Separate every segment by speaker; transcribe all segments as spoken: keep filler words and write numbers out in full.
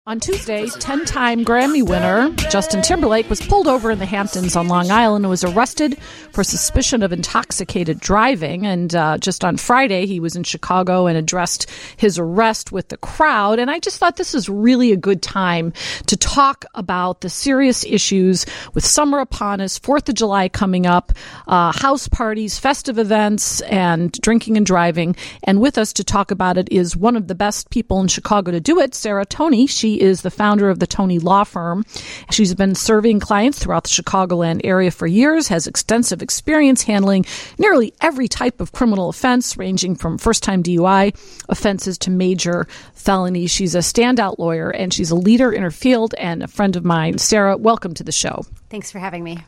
Speaker 1: On Tuesday, ten-time Grammy winner Justin Timberlake was pulled over in the Hamptons on Long Island and was arrested for suspicion of intoxicated driving. And uh, just on Friday, he was in Chicago and addressed his arrest with the crowd. And I just thought this is really a good time to talk about the serious issues with summer upon us, fourth of July coming up, uh, house parties, festive events, and drinking and driving. And with us to talk about it is one of the best people in Chicago to do it, Sarah Toney. She is the founder of the Toney Law Firm. She's been serving clients throughout the Chicagoland area for years, has extensive experience handling nearly every type of criminal offense, ranging from first-time D U I offenses to major felonies. She's a standout lawyer, and she's a leader in her field and a friend of mine. Sarah, welcome to the show.
Speaker 2: Thanks for having me.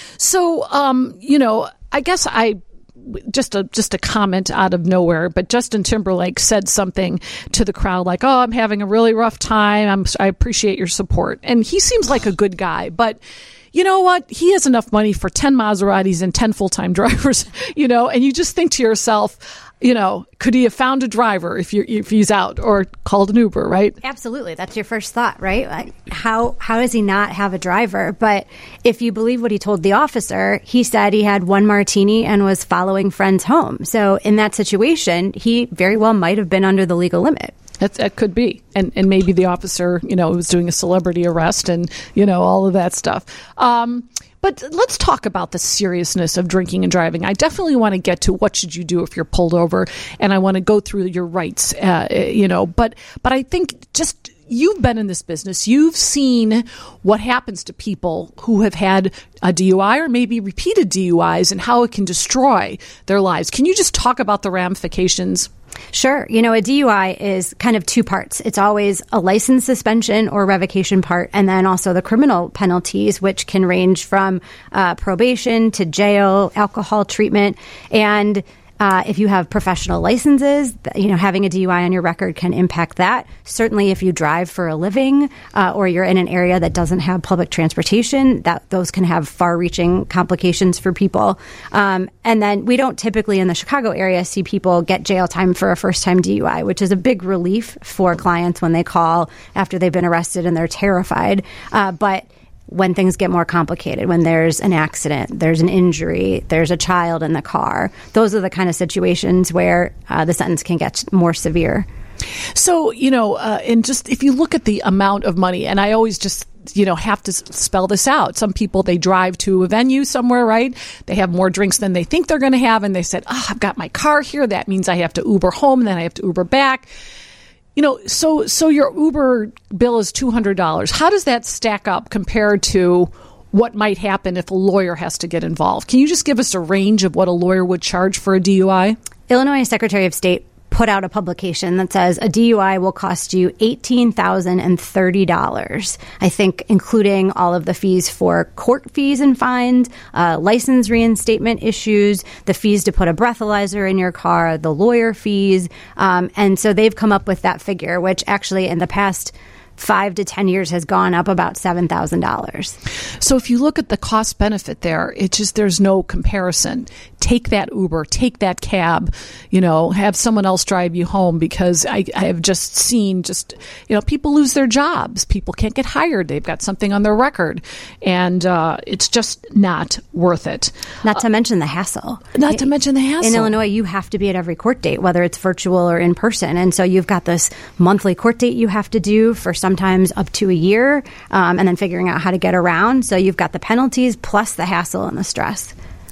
Speaker 1: So, um, you know, I guess I... Just a just a comment out of nowhere, but Justin Timberlake said something to the crowd like, "Oh, I'm having a really rough time. I'm, I appreciate your support." And he seems like a good guy, but you know what? He has enough money for ten Maseratis and ten full-time drivers, you know, and you just think to yourself, you know, could he have found a driver if you if he's out or called an Uber, right?
Speaker 2: Absolutely. That's your first thought, right? Like, how how does he not have a driver? But if you believe what he told the officer, he said he had one martini and was following friends home. So in that situation, he very well might have been under the legal limit.
Speaker 1: That, that could be. And and maybe the officer, you know, was doing a celebrity arrest and, you know, all of that stuff. Um But let's talk about the seriousness of drinking and driving. I definitely want to get to what should you do if you're pulled over, and I want to go through your rights, uh, you know. But but I think just you've been in this business. You've seen what happens to people who have had a D U I or maybe repeated D U Is and how it can destroy their lives. Can you just talk about the ramifications?
Speaker 2: Sure. You know, a D U I is kind of two parts. It's always a license suspension or revocation part, and then also the criminal penalties, which can range from uh, probation to jail, alcohol treatment. And Uh, if you have professional licenses, you know, having a D U I on your record can impact that. Certainly, if you drive for a living uh, or you're in an area that doesn't have public transportation, that those can have far-reaching complications for people. Um, and then we don't typically in the Chicago area see people get jail time for a first-time D U I, which is a big relief for clients when they call after they've been arrested and they're terrified. Uh, but when things get more complicated, when there's an accident, there's an injury, there's a child in the car, those are the kind of situations where uh, the sentence can get more severe.
Speaker 1: So, you know, uh, and just if you look at the amount of money, and I always just, you know, have to spell this out. Some people, they drive to a venue somewhere, right? They have more drinks than they think they're going to have. And they said, oh, I've got my car here. That means I have to Uber home. And then I have to Uber back. You know, so so your Uber bill is two hundred dollars. How does that stack up compared to what might happen if a lawyer has to get involved? Can you just give us a range of what a lawyer would charge for a D U I?
Speaker 2: Illinois Secretary of State put out a publication that says a D U I will cost you eighteen thousand thirty dollars. I think including all of the fees for court fees and fines, uh, license reinstatement issues, the fees to put a breathalyzer in your car, the lawyer fees. Um, and so they've come up with that figure, which actually in the past five to ten years has gone up about seven thousand dollars.
Speaker 1: So if you look at the cost benefit there, it's just, there's no comparison. Take that Uber, take that cab, you know, have someone else drive you home, because I, I have just seen just, you know, people lose their jobs. People can't get hired. They've got something on their record, and uh, it's just not worth it.
Speaker 2: Not to uh, mention the hassle.
Speaker 1: Not to mention the hassle.
Speaker 2: In Illinois, you have to be at every court date, whether it's virtual or in person. And so you've got this monthly court date you have to do for sometimes up to a year, um, and then figuring out how to get around. So you've got the penalties plus the hassle and the stress.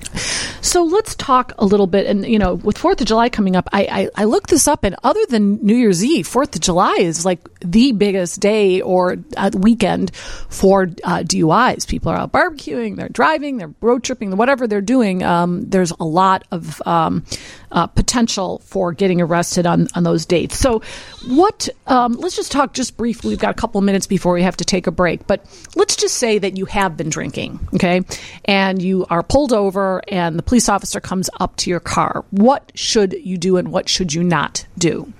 Speaker 1: So let's talk a little bit. And, you know, with fourth of July coming up, I, I, I looked this up, and other than New Year's Eve, fourth of July is like the biggest day or uh, weekend for uh, D U Is. People are out barbecuing, they're driving, they're road tripping, whatever they're doing. Um, there's a lot of um, uh, potential for getting arrested on, on those dates. So what, um, let's just talk just briefly. We've got a couple of minutes before we have to take a break, but let's just say that you have been drinking, okay, and you are pulled over and the police officer comes up to your car. What should you do and what should you not do?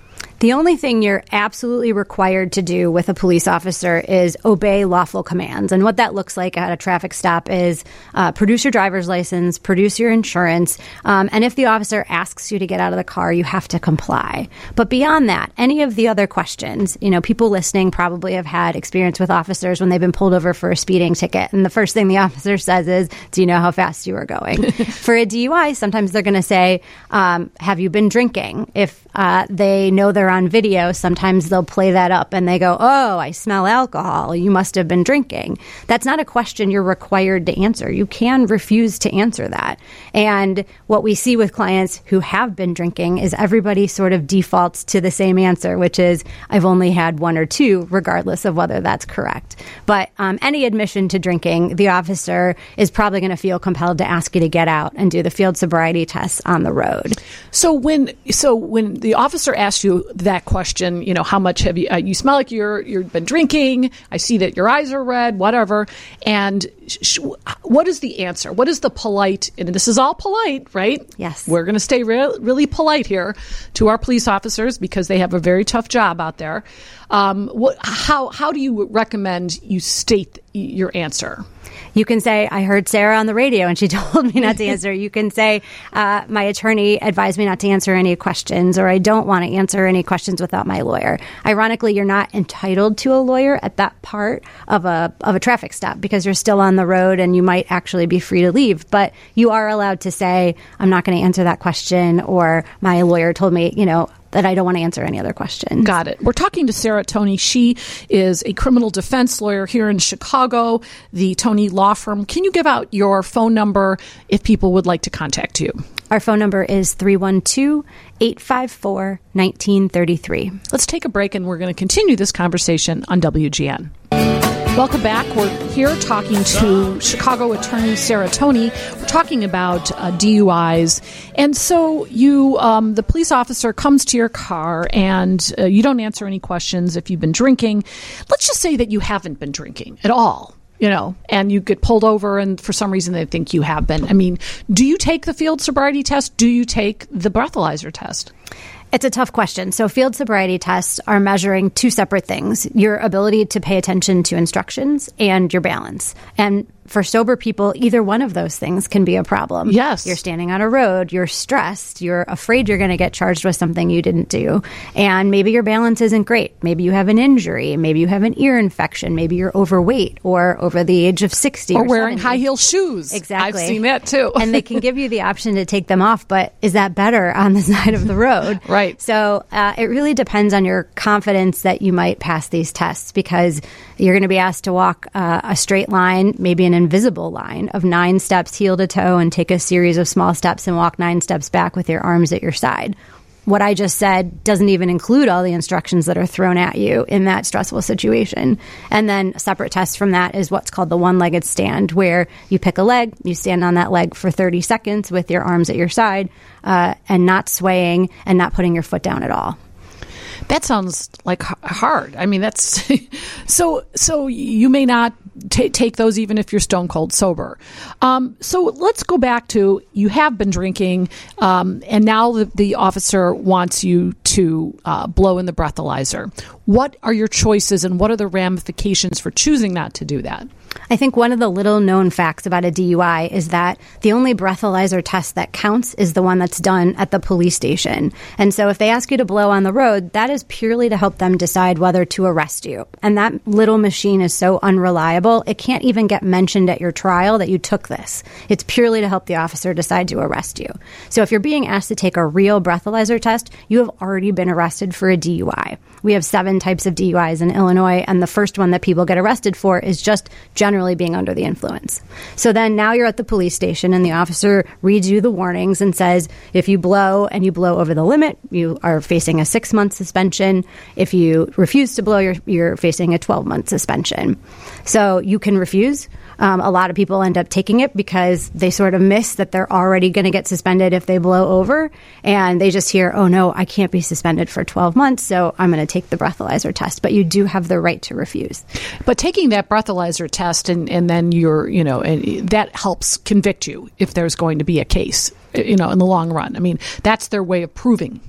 Speaker 2: The only thing you're absolutely required to do with a police officer is obey lawful commands. And what that looks like at a traffic stop is uh, produce your driver's license, produce your insurance, um, and if the officer asks you to get out of the car, you have to comply. But beyond that, any of the other questions, you know, people listening probably have had experience with officers when they've been pulled over for a speeding ticket. And the first thing the officer says is, do you know how fast you were going? For a D U I, sometimes they're going to say, um, have you been drinking? If uh, they know they're on video, sometimes they'll play that up and they go, oh, I smell alcohol. You must have been drinking. That's not a question you're required to answer. You can refuse to answer that. And what we see with clients who have been drinking is everybody sort of defaults to the same answer, which is, I've only had one or two, regardless of whether that's correct. But um, any admission to drinking, the officer is probably going to feel compelled to ask you to get out and do the field sobriety tests on the road.
Speaker 1: So when so when the officer asks you that question, you know, how much have you, uh, you smell like you're, you've been drinking, I see that your eyes are red, whatever, and sh- what is the answer? What is the polite, and this is all polite, right?
Speaker 2: Yes.
Speaker 1: We're going to stay re- really polite here to our police officers because they have a very tough job out there. Um, what, how, how do you recommend you state your answer?
Speaker 2: You can say, I heard Sarah on the radio and she told me not to answer. You can say, uh, my attorney advised me not to answer any questions, or I don't want to answer any questions without my lawyer. Ironically, you're not entitled to a lawyer at that part of a of a traffic stop because you're still on the road and you might actually be free to leave. But you are allowed to say, I'm not going to answer that question, or my lawyer told me, you know, that I don't want to answer any other questions.
Speaker 1: Got it. We're talking to Sarah Toney. She is a criminal defense lawyer here in Chicago, the Toney Law Firm. Can you give out your phone number if people would like to contact you?
Speaker 2: Our phone number is three one two, eight five four, one nine three three.
Speaker 1: Let's take a break and we're going to continue this conversation on W G N. Welcome back. We're here talking to Chicago attorney Sarah Toney. We're talking about uh, D U Is. And so you, um, the police officer comes to your car and uh, you don't answer any questions if you've been drinking. Let's just say that you haven't been drinking at all, you know, and you get pulled over and for some reason they think you have been. I mean, do you take the field sobriety test? Do you take the breathalyzer test?
Speaker 2: It's a tough question. So field sobriety tests are measuring two separate things, your ability to pay attention to instructions and your balance. And for sober people, either one of those things can be a problem.
Speaker 1: Yes.
Speaker 2: You're standing on a road, you're stressed, you're afraid you're going to get charged with something you didn't do, and maybe your balance isn't great. Maybe you have an injury, maybe you have an ear infection, maybe you're overweight or over the age of sixty or,
Speaker 1: or wearing
Speaker 2: seventy.
Speaker 1: high heel shoes.
Speaker 2: Exactly.
Speaker 1: I've seen that too.
Speaker 2: And they can give you the option to take them off, but is that better on the side of the road?
Speaker 1: Right.
Speaker 2: So uh, it really depends on your confidence that you might pass these tests, because you're going to be asked to walk uh, a straight line, maybe an invisible line of nine steps heel to toe, and take a series of small steps and walk nine steps back with your arms at your side. What I just said doesn't even include all the instructions that are thrown at you in that stressful situation. And then a separate test from that is what's called the one-legged stand, where you pick a leg, you stand on that leg for thirty seconds with your arms at your side, uh, and not swaying and not putting your foot down at all.
Speaker 1: That sounds like hard. I mean, that's so. So you may not t- take those even if you're stone cold sober. Um, so let's go back to, you have been drinking, um, and now the, the officer wants you to uh, blow in the breathalyzer. What are your choices, and what are the ramifications for choosing not to do that?
Speaker 2: I think one of the little known facts about a D U I is that the only breathalyzer test that counts is the one that's done at the police station. And so if they ask you to blow on the road, that is purely to help them decide whether to arrest you. And that little machine is so unreliable, it can't even get mentioned at your trial that you took this. It's purely to help the officer decide to arrest you. So if you're being asked to take a real breathalyzer test, you have already been arrested for a D U I. We have seven types of D U Is in Illinois, and the first one that people get arrested for is just generally being under the influence. So then now you're at the police station and the officer reads you the warnings and says, if you blow and you blow over the limit, you are facing a six-month suspension. If you refuse to blow, you're, you're facing a twelve-month suspension. So you can refuse. Um, a lot of people end up taking it because they sort of miss that they're already going to get suspended if they blow over, and they just hear, oh no, I can't be suspended for twelve months, so I'm going to take the breathalyzer test. But you do have the right to refuse.
Speaker 1: But taking that breathalyzer test and, and then you're, you know, and that helps convict you if there's going to be a case, you know, in the long run. I mean, that's their way of proving.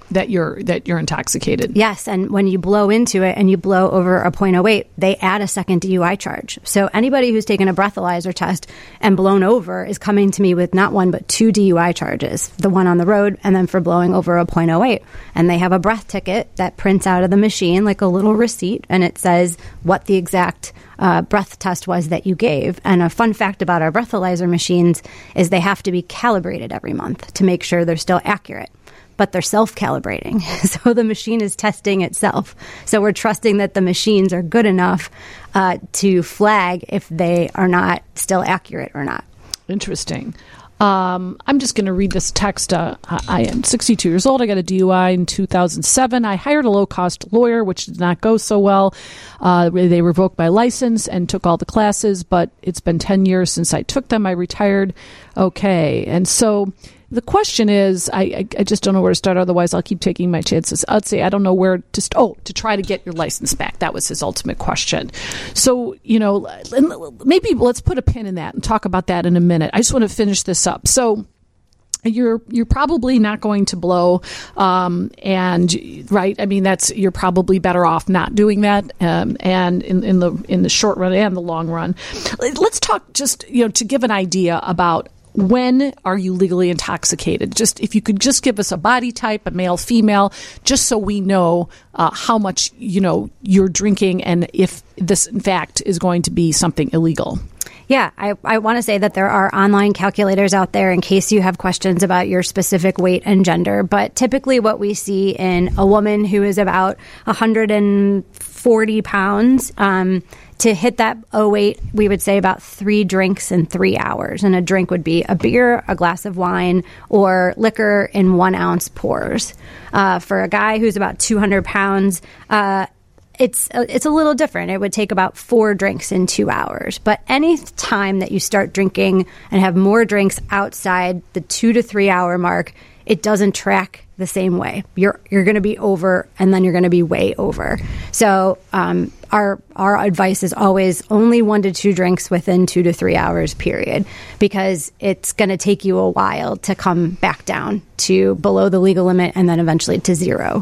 Speaker 1: that you're that you're intoxicated.
Speaker 2: Yes, and when you blow into it and you blow over a point oh eight, they add a second D U I charge. So anybody who's taken a breathalyzer test and blown over is coming to me with not one but two D U I charges, the one on the road and then for blowing over a point oh eight. And they have a breath ticket that prints out of the machine like a little receipt, and it says what the exact uh, breath test was that you gave. And a fun fact about our breathalyzer machines is they have to be calibrated every month to make sure they're still accurate. But they're self-calibrating. So the machine is testing itself. So we're trusting that the machines are good enough uh, to flag if they are not still accurate or not.
Speaker 1: Interesting. Um, I'm just going to read this text. Uh, I am sixty-two years old. I got a D U I in two thousand seven. I hired a low-cost lawyer, which did not go so well. Uh, they revoked my license and took all the classes, but it's been ten years since I took them. I retired. Okay. And so the question is, I, I, I just don't know where to start. Otherwise, I'll keep taking my chances. I'd say I don't know where to st- oh, to try to get your license back. That was his ultimate question. So, you know, maybe let's put a pin in that and talk about that in a minute. I just want to finish this up. So you're you're probably not going to blow, um, and right. I mean, that's you're probably better off not doing that. Um, and in, in the in the short run and the long run, let's talk just you know to give an idea about. When are you legally intoxicated? Just if you could just give us a body type, a male, female, just so we know uh, how much you know you're drinking and if this in fact is going to be something illegal.
Speaker 2: Yeah, I, I want to say that there are online calculators out there in case you have questions about your specific weight and gender. But typically what we see in a woman who is about one hundred forty pounds, um, to hit that oh eight, we would say about three drinks in three hours. And a drink would be a beer, a glass of wine, or liquor in one ounce pours. Uh, for a guy who's about two hundred pounds, uh, It's a, it's a little different. It would take about four drinks in two hours. But any time that you start drinking and have more drinks outside the two to three hour mark, it doesn't track the same way. You're you're going to be over, and then you're going to be way over. So um, our our advice is always only one to two drinks within two to three hours, period, because it's going to take you a while to come back down to below the legal limit and then eventually to zero.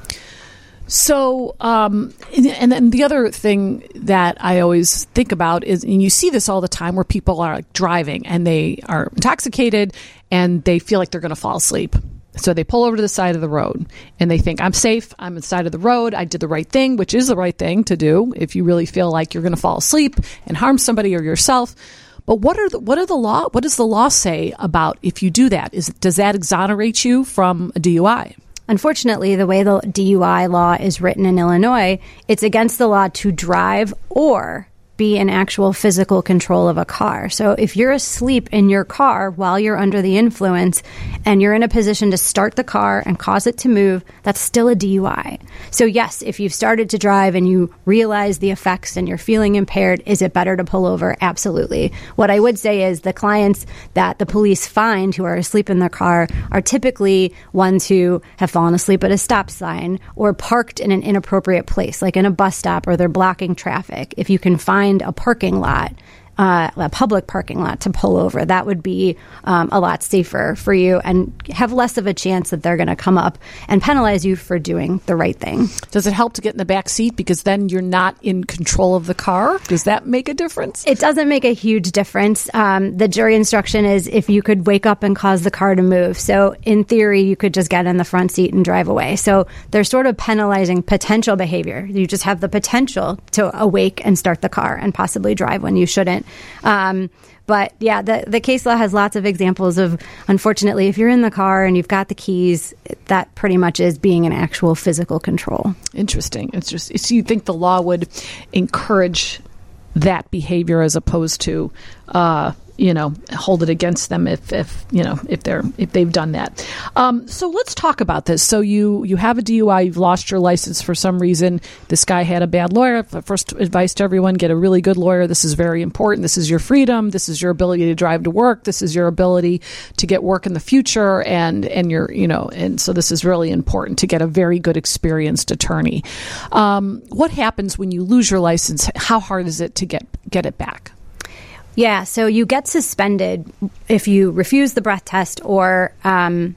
Speaker 1: So, um, and then the other thing that I always think about is, and you see this all the time, where people are like driving and they are intoxicated and they feel like they're going to fall asleep. So they pull over to the side of the road and they think, I'm safe. I'm on the side of the road. I did the right thing, which is the right thing to do if you really feel like you're going to fall asleep and harm somebody or yourself. But what are the, what are the law? What does the law say about if you do that? Is does that exonerate you from a D U I?
Speaker 2: Unfortunately, the way the D U I law is written in Illinois, it's against the law to drive or be in actual physical control of a car. So if you're asleep in your car while you're under the influence and you're in a position to start the car and cause it to move, that's still a D U I. So yes, if you've started to drive and you realize the effects and you're feeling impaired, is it better to pull over? Absolutely. What I would say is the clients that the police find who are asleep in their car are typically ones who have fallen asleep at a stop sign or parked in an inappropriate place, like in a bus stop, or they're blocking traffic. If you can find a parking lot, uh, a public parking lot to pull over, that would be um, a lot safer for you and have less of a chance that they're going to come up and penalize you for doing the right thing.
Speaker 1: Does it help to get in the back seat because then you're not in control of the car? Does that make a difference?
Speaker 2: It doesn't make a huge difference. Um, the jury instruction is if you could wake up and cause the car to move. So in theory, you could just get in the front seat and drive away. So they're sort of penalizing potential behavior. You just have the potential to awake and start the car and possibly drive when you shouldn't. Um, but yeah, the, the case law has lots of examples of, unfortunately, if you're in the car and you've got the keys, that pretty much is being in actual physical control.
Speaker 1: Interesting. It's just, so you think the law would encourage that behavior as opposed to, uh, you know, hold it against them if, if you know, if they're if they've done that. Um, so let's talk about this. So you you have a D U I, you've lost your license for some reason. This guy had a bad lawyer. First advice to everyone: get a really good lawyer. This is very important. This is your freedom. This is your ability to drive to work. This is your ability to get work in the future, and and your you know, and so this is really important to get a very good experienced attorney. Um, what happens when you lose your license? How hard is it to get get it back?
Speaker 2: Yeah, so you get suspended if you refuse the breath test or um,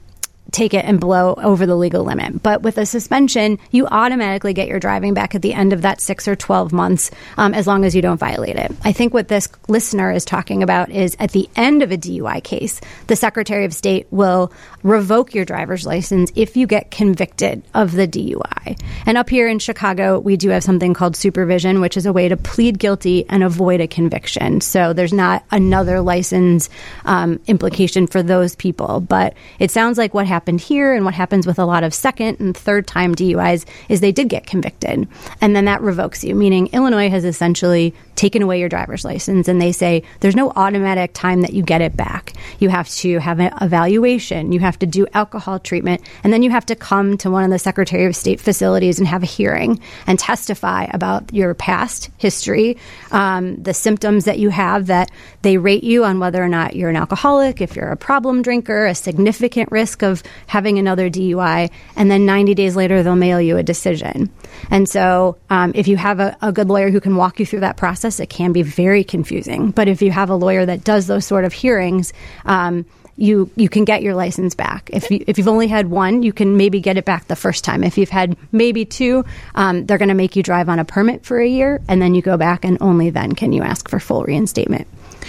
Speaker 2: take it and blow over the legal limit. But with a suspension, you automatically get your driving back at the end of that six or twelve months, um, as long as you don't violate it. I think what this listener is talking about is at the end of a D U I case, the Secretary of State will revoke your driver's license if you get convicted of the D U I. And up here in Chicago, we do have something called supervision, which is a way to plead guilty and avoid a conviction. So there's not another license um, implication for those people. But it sounds like what happened here and what happens with a lot of second and third time D U Is is they did get convicted. And then that revokes you, meaning Illinois has essentially taken away your driver's license, and they say there's no automatic time that you get it back. You have to have an evaluation, you have to do alcohol treatment, and then you have to come to one of the Secretary of State facilities and have a hearing and testify about your past history, um, the symptoms that you have, that they rate you on whether or not you're an alcoholic, if you're a problem drinker, a significant risk of having another D U I, and then ninety days later they'll mail you a decision. And so um, if you have a, a good lawyer who can walk you through that process, it can be very confusing. But if you have a lawyer that does those sort of hearings, um, you you can get your license back. If, you, if you've only had one, you can maybe get it back the first time. If you've had maybe two, um, they're going to make you drive on a permit for a year, and then you go back, and only then can you ask for full reinstatement.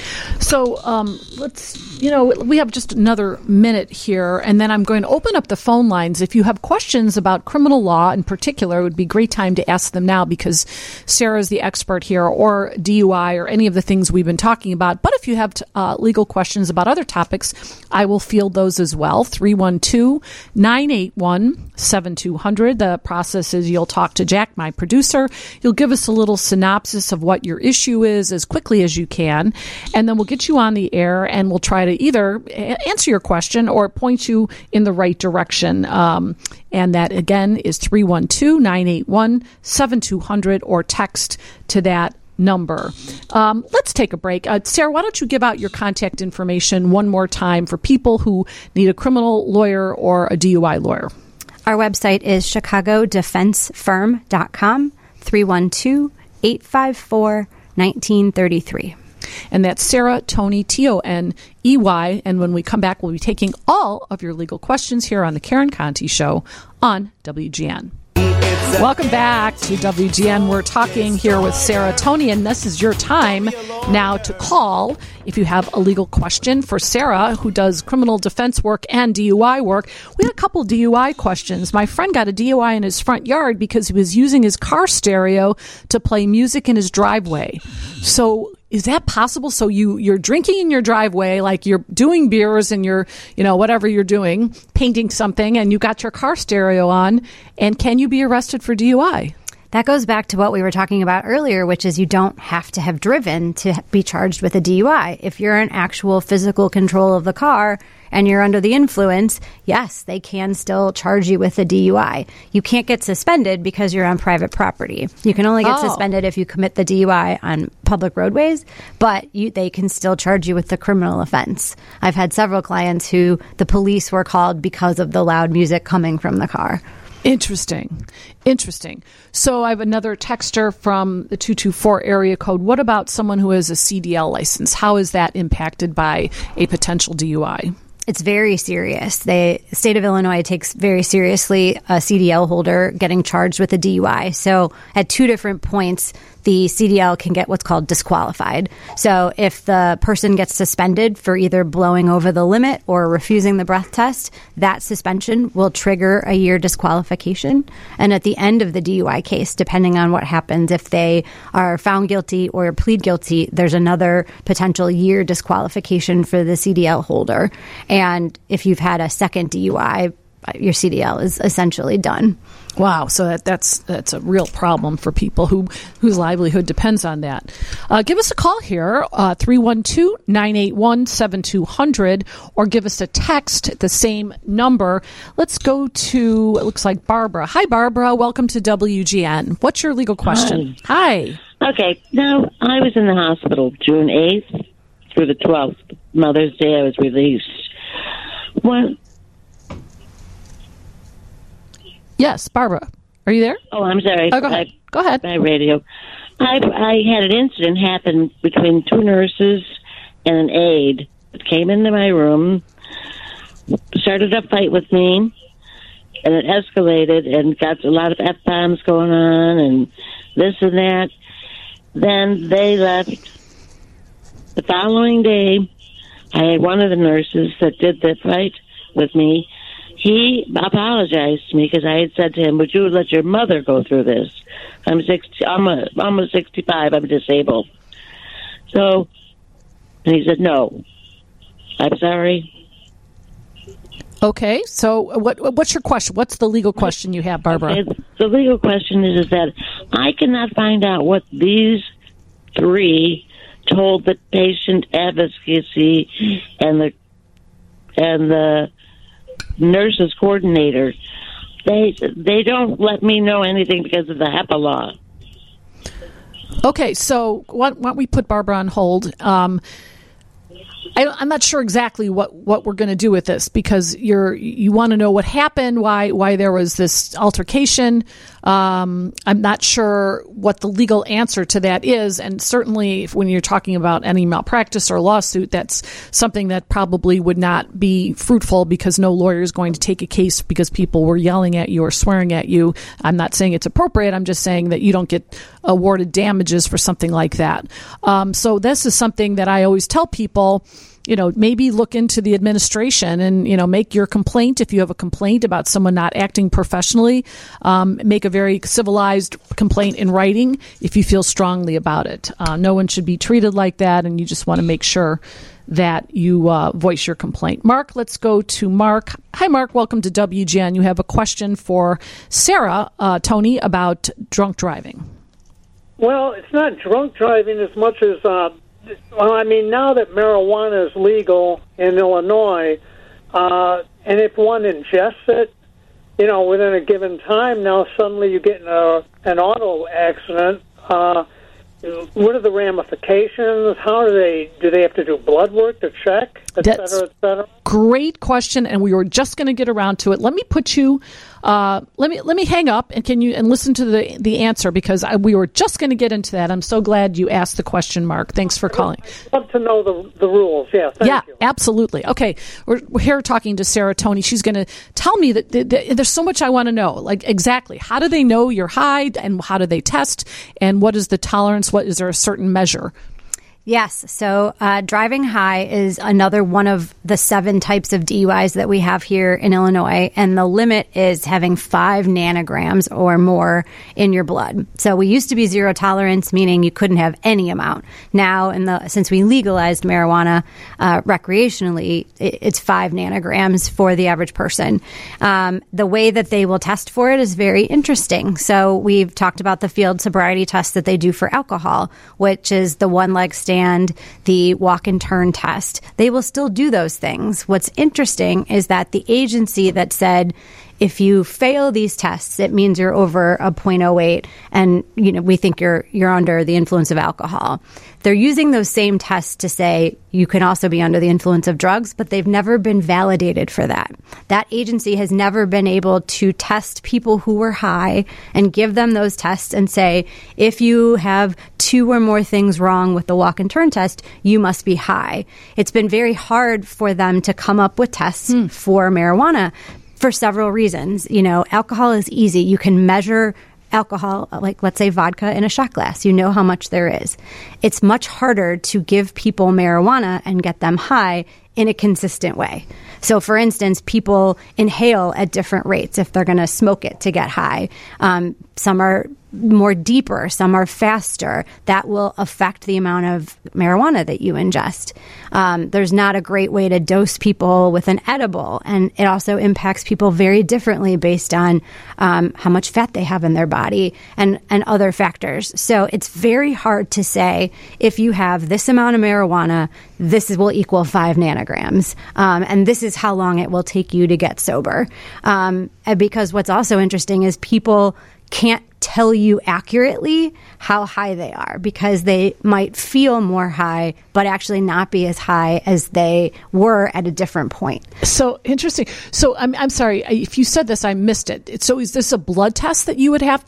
Speaker 1: So um, let's, you know, we have just another minute here, and then I'm going to open up the phone lines. If you have questions about criminal law in particular, it would be a great time to ask them now, because Sarah's the expert here, or D U I, or any of the things we've been talking about. But if you have uh, legal questions about other topics, I will field those as well. three one two, nine eight one, seven two zero zero. The process is you'll talk to Jack, my producer. You'll give us a little synopsis of what your issue is as quickly as you can. And then we'll get you on the air, and we'll try to either answer your question or point you in the right direction. Um, and that, again, is three one two, nine eight one, seven two zero zero, or text to that number. Um, let's take a break. Uh, Sarah, why don't you give out your contact information one more time for people who need a criminal lawyer or a D U I lawyer?
Speaker 2: Our website is chicago defense firm dot com, three one two, eight five four, one nine three three.
Speaker 1: And that's Sarah Toney, T O N E Y. And when we come back, we'll be taking all of your legal questions here on the Karen Conti Show on W G N. Welcome back to W G N. We're talking here with Sarah Toney, and this is your time now to call if you have a legal question for Sarah, who does criminal defense work and D U I work. We had a couple D U I questions. My friend got a D U I in his front yard because he was using his car stereo to play music in his driveway. So is that possible? So you, you're drinking in your driveway, like you're doing beers and you're, you know, whatever you're doing, painting something, and you got your car stereo on, and can you be arrested for D U I?
Speaker 2: That goes back to what we were talking about earlier, which is you don't have to have driven to be charged with a D U I. If you're in actual physical control of the car and you're under the influence, yes, they can still charge you with a D U I. You can't get suspended because you're on private property. You can only get oh. suspended if you commit the D U I on public roadways, but you, they can still charge you with the criminal offense. I've had several clients who the police were called because of the loud music coming from the car.
Speaker 1: Interesting. Interesting. So I have another texter from the two two four area code. What about someone who has a C D L license? How is that impacted by a potential D U I?
Speaker 2: It's very serious. The state of Illinois takes very seriously a C D L holder getting charged with a D U I. So at two different points, the C D L can get what's called disqualified. So if the person gets suspended for either blowing over the limit or refusing the breath test, that suspension will trigger a year disqualification. And at the end of the D U I case, depending on what happens, if they are found guilty or plead guilty, there's another potential year disqualification for the C D L holder. And if you've had a second D U I, your C D L is essentially done.
Speaker 1: Wow, so that, that's that's a real problem for people who whose livelihood depends on that. Uh, give us a call here, uh, three one two, nine eight one, seven two zero zero, or give us a text at the same number. Let's go to, it looks like Barbara. Hi, Barbara. Welcome to W G N. What's your legal question? Hi.
Speaker 3: Hi. Okay, now I was in the hospital June eighth through the twelfth. Mother's Day, I was released. What?
Speaker 1: Yes, Barbara. Are you there?
Speaker 3: Oh, I'm sorry.
Speaker 1: Oh, go ahead.
Speaker 3: I,
Speaker 1: go ahead.
Speaker 3: My radio. I, I had an incident happen between two nurses and an aide that came into my room started a fight with me, and it escalated and got a lot of F-bombs going on and this and that. Then they left. The following day, I had one of the nurses that did the fight with me. He apologized to me because I had said to him, would you let your mother go through this? I'm sixty, I'm a, almost sixty-five. I'm disabled. So, and he said, no. I'm sorry.
Speaker 1: Okay, so what what's your question? What's the legal question you have, Barbara?
Speaker 3: Okay, the legal question is, is that I cannot find out what these three told the patient advocacy and the and the nurses coordinator. They they don't let me know anything because of the HIPAA law.
Speaker 1: Okay, so why, why don't we put Barbara on hold? Um, I, I'm not sure exactly what, what we're going to do with this because you're you want to know what happened, why why there was this altercation. Um, I'm not sure what the legal answer to that is, and certainly if, when you're talking about any malpractice or lawsuit, that's something that probably would not be fruitful because no lawyer is going to take a case because people were yelling at you or swearing at you. I'm not saying it's appropriate. I'm just saying that you don't get awarded damages for something like that. Um, so this is something that I always tell people. You know, maybe look into the administration and, you know, make your complaint. If you have a complaint about someone not acting professionally, um, make a very civilized complaint in writing if you feel strongly about it. Uh, no one should be treated like that, and you just want to make sure that you uh, voice your complaint. Mark, let's go to Mark. Hi, Mark. Welcome to W G N. You have a question for Sarah, uh, Tony, about drunk driving.
Speaker 4: Well, it's not drunk driving as much as... Uh Well, I mean, now that marijuana is legal in Illinois, uh, and if one ingests it, you know, within a given time, now suddenly you get in a, an auto accident. Uh, what are the ramifications? How do they, do they have to do blood work to check, et
Speaker 1: That's
Speaker 4: cetera, et cetera?
Speaker 1: Great question, and we were just going to get around to it. Let me put you, uh, let me let me hang up, and can you and listen to the the answer because I, we were just going to get into that. I'm so glad you asked the question, Mark. Thanks for calling.
Speaker 4: I'd love to know the the rules. Yeah, thank
Speaker 1: yeah,
Speaker 4: you.
Speaker 1: Absolutely. Okay, we're, we're here talking to Sarah Tony. She's going to tell me that, that, that there's so much I want to know. Like exactly, how do they know you're high, and how do they test, and what is the tolerance? What is there a certain measure?
Speaker 2: Yes. So uh, driving high is another one of the seven types of D U Is that we have here in Illinois. And the limit is having five nanograms or more in your blood. So we used to be zero tolerance, meaning you couldn't have any amount. Now, in the since we legalized marijuana uh, recreationally, it, it's five nanograms for the average person. Um, the way that they will test for it is very interesting. So we've talked about the field sobriety test that they do for alcohol, which is the one leg stand. And the walk and turn test. They will still do those things. What's interesting is that the agency that said, if you fail these tests, it means you're over a point oh eight, and you know we think you're you're under the influence of alcohol. They're using those same tests to say you can also be under the influence of drugs, but they've never been validated for that. That agency has never been able to test people who were high and give them those tests and say, if you have two or more things wrong with the walk and turn test, you must be high. It's been very hard for them to come up with tests mm. for marijuana. For several reasons. You know, alcohol is easy. You can measure alcohol, like let's say vodka in a shot glass. You know how much there is. It's much harder to give people marijuana and get them high in a consistent way. So, for instance, people inhale at different rates if they're going to smoke it to get high. Um, some are more deeper, some are faster. That will affect the amount of marijuana that you ingest. Um, there's not a great way to dose people with an edible, and it also impacts people very differently based on um, how much fat they have in their body and, and other factors. So it's very hard to say if you have this amount of marijuana, this is, will equal five nanograms. Um, and this is how long it will take you to get sober. Um, because what's also interesting is people can't tell you accurately how high they are because they might feel more high, but actually not be as high as they were at a different point.
Speaker 1: So interesting. So I'm I'm sorry if you said this, I missed it. So is this a blood test that you would have to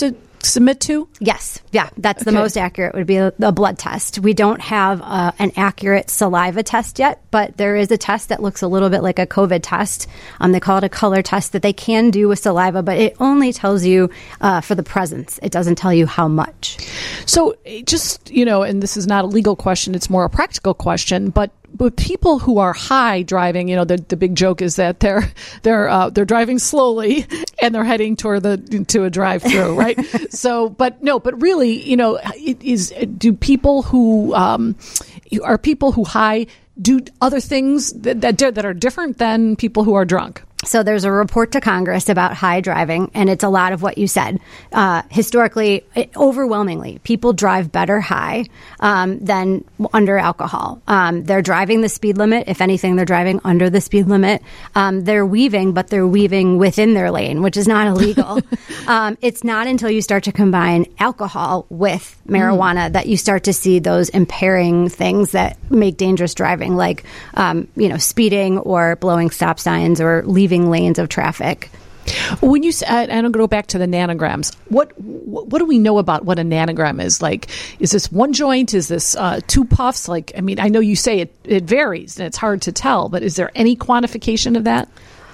Speaker 1: submit to?
Speaker 2: Yes. Yeah. That's
Speaker 1: Okay.
Speaker 2: the most accurate would be a, a blood test. We don't have uh, an accurate saliva test yet, but there is a test that looks a little bit like a COVID test. Um, they call it a color test that they can do with saliva, but it only tells you uh, for the presence. It doesn't tell you how much.
Speaker 1: So just, you know, and this is not a legal question, it's more a practical question, but with people who are high driving, you know, the the big joke is that they're they're uh, they're driving slowly and they're heading toward the to a drive-through, right? So, but no, but really, you know, it is do people who um, are people who high do other things that that, that are different than people who are drunk?
Speaker 2: So there's a report to Congress about high driving, and it's a lot of what you said. Uh, historically, it, overwhelmingly, people drive better high um, than under alcohol. Um, they're driving the speed limit. If anything, they're driving under the speed limit. Um, they're weaving, but they're weaving within their lane, which is not illegal. um, it's not until you start to combine alcohol with marijuana mm. that you start to see those impairing things that make dangerous driving, like um, you know, speeding or blowing stop signs or leaving lanes of traffic.
Speaker 1: When you say, and I'm going to go back to the nanograms, what what do we know about what a nanogram is? Like, is this one joint? Is this uh, two puffs? Like, I mean, I know you say it, it varies and it's hard to tell, but is there any quantification of that?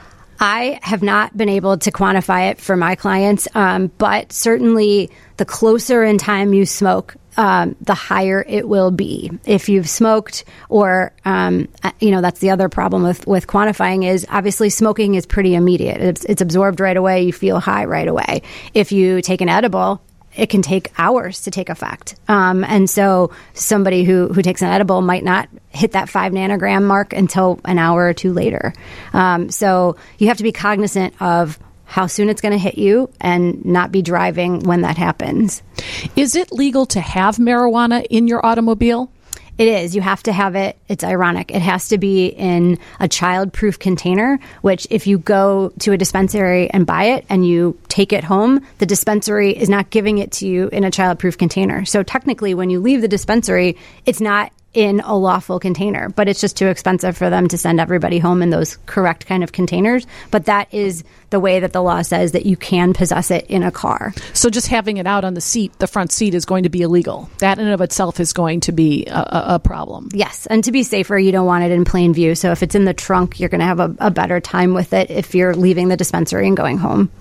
Speaker 2: I have not been able to quantify it for my clients, um, but certainly the closer in time you smoke, um, the higher it will be. If you've smoked or, um, you know, that's the other problem with, with quantifying is obviously smoking is pretty immediate. It's, it's absorbed right away. You feel high right away. If you take an edible, it can take hours to take effect. Um, and so somebody who, who takes an edible might not hit that five nanogram mark until an hour or two later. Um, so you have to be cognizant of how soon it's going to hit you and not be driving when that happens.
Speaker 1: Is it legal to have marijuana in your automobile?
Speaker 2: It is. You have to have it. It's ironic. It has to be in a child-proof container, which if you go to a dispensary and buy it and you take it home, the dispensary is not giving it to you in a child-proof container. So technically, when you leave the dispensary, it's not in a lawful container, but it's just too expensive for them to send everybody home in those correct kind of containers. But that is the way that the law says that you can possess it in a car.
Speaker 1: So just having it out on the seat, the front seat, is going to be illegal. That in and of itself is going to be a, a, a problem.
Speaker 2: Yes. And to be safer, you don't want it in plain view. So if it's in the trunk, you're going to have a, a better time with it if you're leaving the dispensary and going home.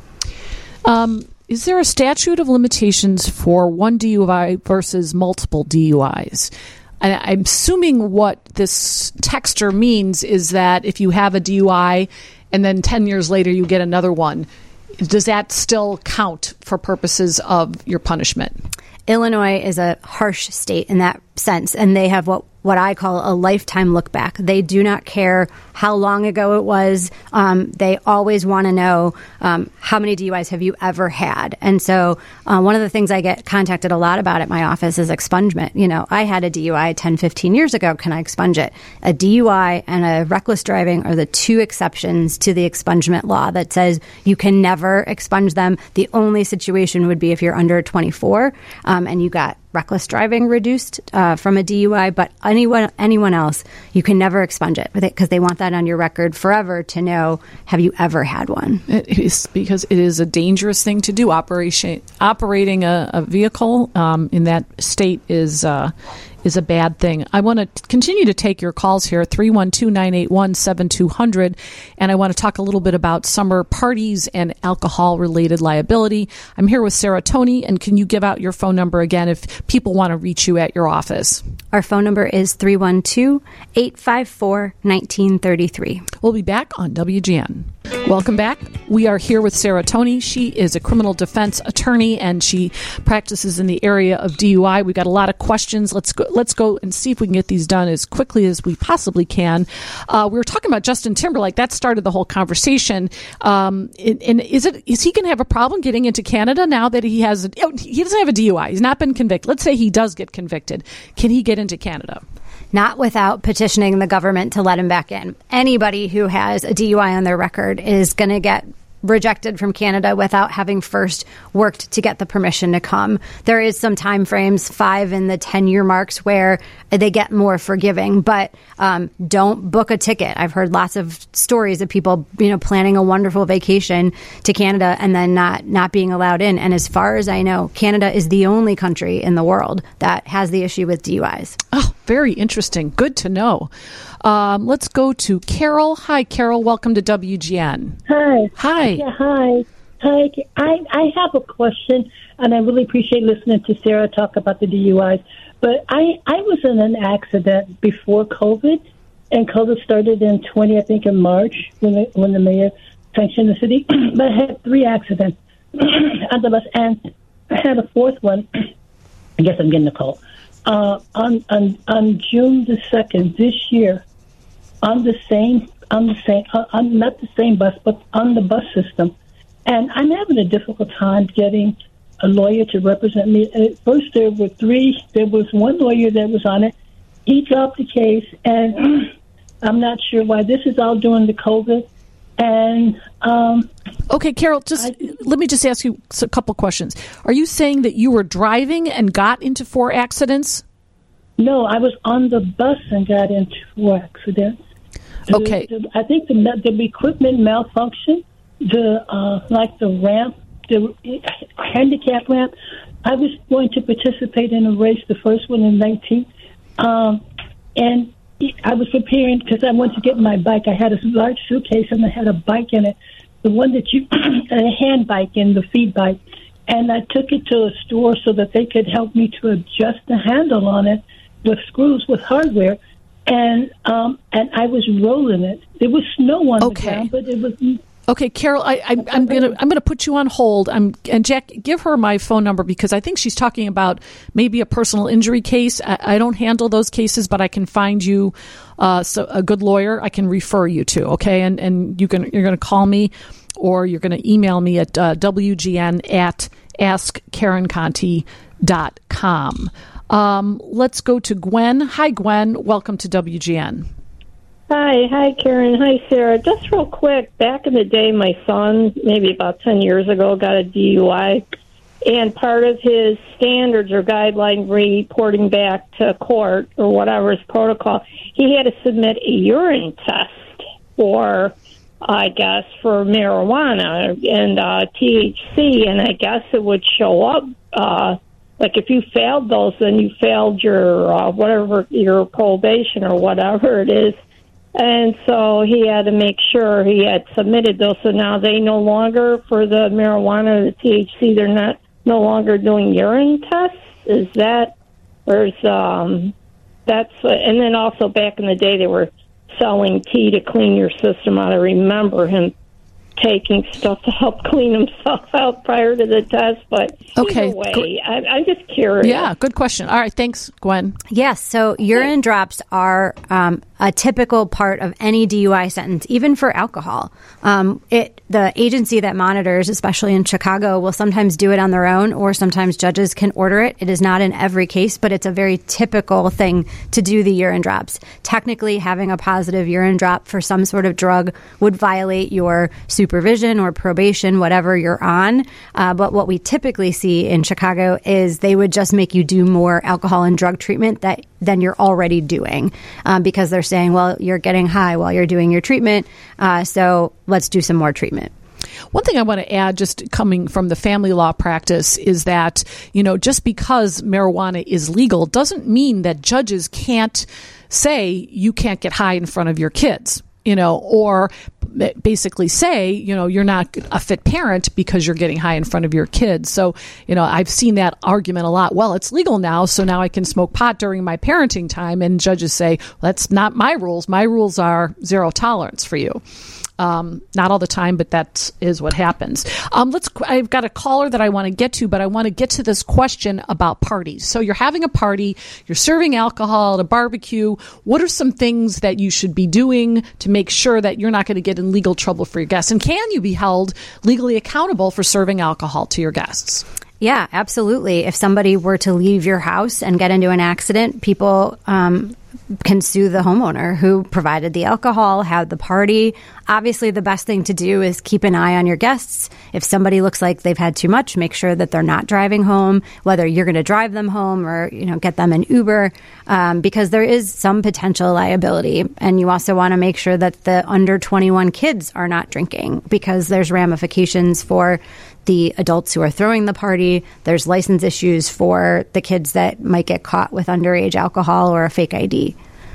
Speaker 1: Um, is there a statute of limitations for one D U I versus multiple D U Is? And I'm assuming what this texter means is that if you have a D U I and then ten years later you get another one, does that still count for purposes of your punishment?
Speaker 2: Illinois is a harsh state in that sense, and they have what what I call a lifetime look back. They do not care how long ago it was. Um, they always want to know um, how many D U Is have you ever had. And so uh, one of the things I get contacted a lot about at my office is expungement. You know, I had a D U I ten, fifteen years ago. Can I expunge it? A D U I and a reckless driving are the two exceptions to the expungement law that says you can never expunge them. The only situation would be if you're under twenty-four um, and you got reckless driving reduced uh, from a D U I, but anyone anyone else, you can never expunge it because they want that on your record forever to know, have you ever had one?
Speaker 1: It is because it is a dangerous thing to do. Operation operating a, a vehicle um, in that state is uh, is a bad thing. I want to continue to take your calls here, three one two, nine eight one, seven two zero zero, and I want to talk a little bit about summer parties and alcohol-related liability. I'm here with Sarah Tony, and can you give out your phone number again if people want to reach you at your office?
Speaker 2: Our phone number is three one two, eight five four, one nine three three.
Speaker 1: We'll be back on W G N. Welcome back. We are here with Sarah Tony. She is a criminal defense attorney, and she practices in the area of D U I. We've got a lot of questions. Let's go, let's go and see if we can get these done as quickly as we possibly can. Uh, we were talking about Justin Timberlake. That started the whole conversation. Um, and, and is it is he going to have a problem getting into Canada now that he has a, oh, he doesn't have a D U I? He's not been convicted. Let's say he does get convicted. Can he get into Canada?
Speaker 2: Not without petitioning the government to let him back in. Anybody who has a D U I on their record is going to get rejected from Canada without having first worked to get the permission to come. There is some time frames, five and the ten year marks, where they get more forgiving, but um, don't book a ticket. I've heard lots of stories of people, you know, planning a wonderful vacation to Canada and then not, not being allowed in. And as far as I know, Canada is the only country in the world that has the issue with D U Is.
Speaker 1: Oh, very interesting. Good to know. Um, let's go to Carol. Hi, Carol. Welcome to W G N.
Speaker 5: Hi.
Speaker 1: Hi.
Speaker 5: Yeah, hi. Hi. I, I have a question, and I really appreciate listening to Sarah talk about the D U Is. But I, I was in an accident before COVID, and COVID started in twenty, I think, in March when the, when the mayor sanctioned the city. But I had three accidents on the bus, and I had a fourth one. I guess I'm getting a call. Uh, on, on on June the second this year, on the same on the same uh, on not the same bus, but on the bus system, and I'm having a difficult time getting a lawyer to represent me. At first, there were three. There was one lawyer that was on it. He dropped the case, and I'm not sure why. This is all during the COVID, and um,
Speaker 1: okay, Carol, just I, let me just ask you a couple questions. Are you saying that you were driving and got into four accidents?
Speaker 5: No, I was on the bus and got into four accidents. The,
Speaker 1: okay.
Speaker 5: The, I think the the equipment malfunctioned, the uh, like the ramp, the handicap ramp. I was going to participate in a race, the first one in nineteen, um, and I was preparing because I wanted to get my bike. I had a large suitcase and I had a bike in it, the one that you, a hand bike and the feed bike. And I took it to a store so that they could help me to adjust the handle on it with screws, with hardware. And um, and I was rolling it. There was snow on
Speaker 1: okay.
Speaker 5: the ground, but it was...
Speaker 1: Okay, Carol, I, I, I'm gonna I'm gonna put you on hold. I'm and Jack, give her my phone number because I think she's talking about maybe a personal injury case. I, I don't handle those cases, but I can find you uh, so a good lawyer I can refer you to. Okay, and and you can you're gonna call me or you're gonna email me at uh, W G N at ask karen conti dot com. Um, let's go to Gwen. Hi, Gwen. Welcome to W G N.
Speaker 6: Hi, hi, Karen. Hi, Sarah. Just real quick, back in the day, my son, maybe about ten years ago, got a D U I, and part of his standards or guideline reporting back to court or whatever his protocol, he had to submit a urine test for, I guess, for marijuana and uh, T H C, and I guess it would show up, uh, like if you failed those, then you failed your, uh, whatever, your probation or whatever it is. And so he had to make sure he had submitted those. So now they no longer, for the marijuana or the T H C, they're not no longer doing urine tests. Is that, or is, um, that's, and then also back in the day they were selling tea to clean your system out. I remember him taking stuff to help clean himself out prior to the test. But
Speaker 1: okay.
Speaker 6: either way, I, I'm just curious.
Speaker 1: Yeah, good question. All right, thanks, Gwen.
Speaker 2: Yes, so urine drops are um, a typical part of any D U I sentence, even for alcohol. Um, it the agency that monitors, especially in Chicago, will sometimes do it on their own, or sometimes judges can order it. It is not in every case, but it's a very typical thing to do the urine drops. Technically, having a positive urine drop for some sort of drug would violate your supervision or probation, whatever you're on. Uh, but what we typically see in Chicago is they would just make you do more alcohol and drug treatment that than you're already doing, um, because they're saying, well, you're getting high while you're doing your treatment, uh, so let's do some more treatment.
Speaker 1: One thing I want to add, just coming from the family law practice, is that, you know, just because marijuana is legal doesn't mean that judges can't say you can't get high in front of your kids, you know, or basically say, you know, you're not a fit parent because you're getting high in front of your kids. So, you know, I've seen that argument a lot. Well, it's legal now, so now I can smoke pot during my parenting time. And judges say, well, that's not my rules. My rules are zero tolerance for you. Um, not all the time, but that is what happens. Um, let's. I've got a caller that I want to get to, but I want to get to this question about parties. So you're having a party, you're serving alcohol at a barbecue. What are some things that you should be doing to make sure that you're not going to get in legal trouble for your guests? And can you be held legally accountable for serving alcohol to your guests?
Speaker 2: Yeah, absolutely. If somebody were to leave your house and get into an accident, people um, can sue the homeowner who provided the alcohol, had the party. Obviously, the best thing to do is keep an eye on your guests. If somebody looks like they've had too much, make sure that they're not driving home, whether you're going to drive them home or, you know, get them an Uber, um, because there is some potential liability. And you also want to make sure that the under twenty-one kids are not drinking, because there's ramifications for the adults who are throwing the party. There's license issues for the kids that might get caught with underage alcohol or a fake I D.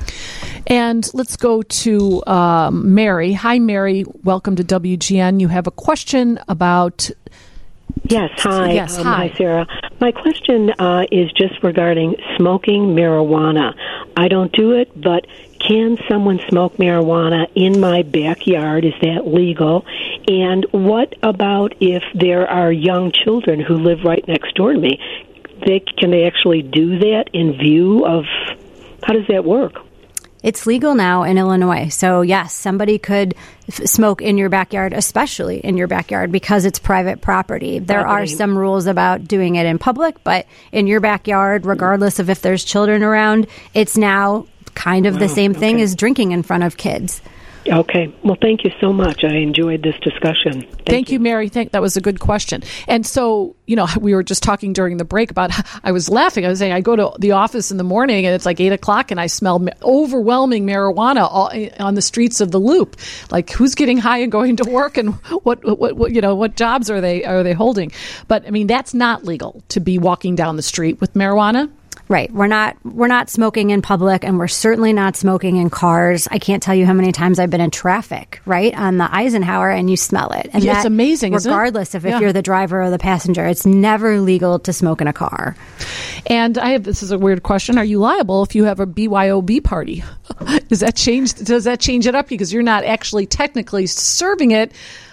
Speaker 1: And let's go to um, Mary. Hi, Mary. Welcome to W G N. You have a question about...
Speaker 7: Yes, hi.
Speaker 1: Yes,
Speaker 7: um,
Speaker 1: hi.
Speaker 7: Hi, Sarah. My question uh, is just regarding smoking marijuana. I don't do it, but can someone smoke marijuana in my backyard? Is that legal? And what about if there are young children who live right next door to me? They, can they actually do that in view of... How does that work?
Speaker 2: It's legal now in Illinois. So, yes, somebody could f- smoke in your backyard, especially in your backyard, because it's private property. There
Speaker 7: Property.
Speaker 2: are some rules about doing it in public, but in your backyard, regardless of if there's children around, it's now kind of
Speaker 7: Wow,
Speaker 2: the same thing
Speaker 7: okay.
Speaker 2: as drinking in front of kids.
Speaker 7: Okay. Well, thank you so much. I enjoyed this discussion. Thank,
Speaker 1: Thank you, Mary. Thank, that was a good question. And so, you know, we were just talking during the break about, I was laughing. I was saying, I go to the office in the morning and it's like eight o'clock and I smell ma- overwhelming marijuana all, on the streets of the Loop. Like, who's getting high and going to work, and what, what, what, you know, what jobs are they, are they holding? But I mean, that's not legal to be walking down the street with marijuana.
Speaker 2: Right. We're not we're not smoking in public, and we're certainly not smoking in cars. I can't tell you how many times I've been in traffic, right, on the Eisenhower, and you smell it. And
Speaker 1: Yeah, it's
Speaker 2: that,
Speaker 1: amazing, isn't it?
Speaker 2: regardless of if
Speaker 1: Yeah.
Speaker 2: you're the driver or the passenger. It's never legal to smoke in a car.
Speaker 1: And I have, this is a weird question. Are you liable if you have a B Y O B party? Does that change, does that change it up? Because you're not actually technically serving it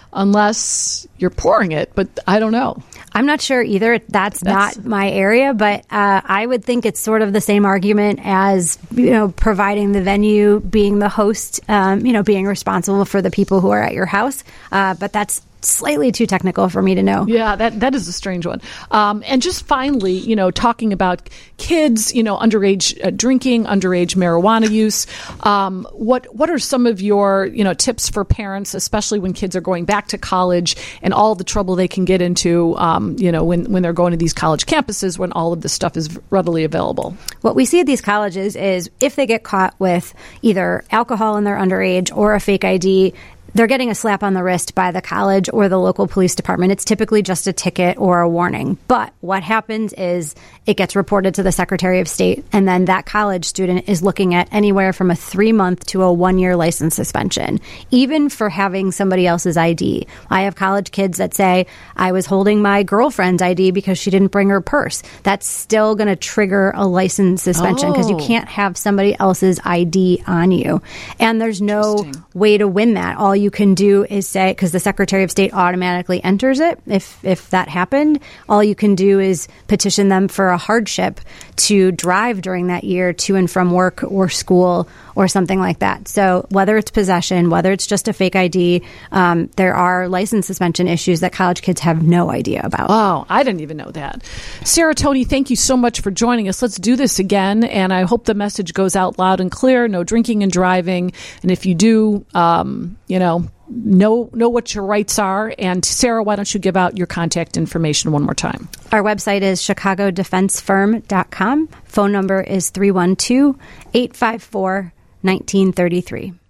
Speaker 1: unless you're pouring it, but I don't know.
Speaker 2: I'm not sure either. That's,
Speaker 1: That's-
Speaker 2: not my area, but uh, I would think it's sort of the same argument as, you know, providing the venue, being the host, um, you know, being responsible for the people who are at your house. Uh, but that's slightly too technical for me to know.
Speaker 1: Yeah, that that is a strange one. Um, and just finally, you know, talking about kids, you know, underage uh, drinking, underage marijuana use. Um, what what are some of your, you know, tips for parents, especially when kids are going back to college and all the trouble they can get into, um, you know, when, when they're going to these college campuses when all of this stuff is readily available?
Speaker 2: What we see at these colleges is if they get caught with either alcohol in their underage or a fake I D, they're getting a slap on the wrist by the college or the local police department. It's typically just a ticket or a warning. But what happens is it gets reported to the Secretary of State, and then that college student is looking at anywhere from a three-month to a one-year license suspension, even for having somebody else's I D. I have college kids that say, I was holding my girlfriend's I D because she didn't bring her purse. That's still going to trigger a license suspension because you
Speaker 1: Oh.
Speaker 2: can't have somebody else's I D on you. And there's no
Speaker 1: Interesting.
Speaker 2: way to win that. All you can do is say, because the Secretary of State automatically enters it if if that happened, all you can do is petition them for a hardship to drive during that year to and from work or school or something like that. So whether it's possession, whether it's just a fake I D, um, there are license suspension issues that college kids have no idea about.
Speaker 1: Oh, I didn't even know that. Sarah Tony, thank you so much for joining us. Let's do this again, and I hope the message goes out loud and clear. No drinking and driving, and if you do, um, you know, know know what your rights are. And Sarah, why don't you give out your contact information one more time?
Speaker 2: Our website is chicago defense firm dot com. Phone number is three one two, eight five four, one nine three three.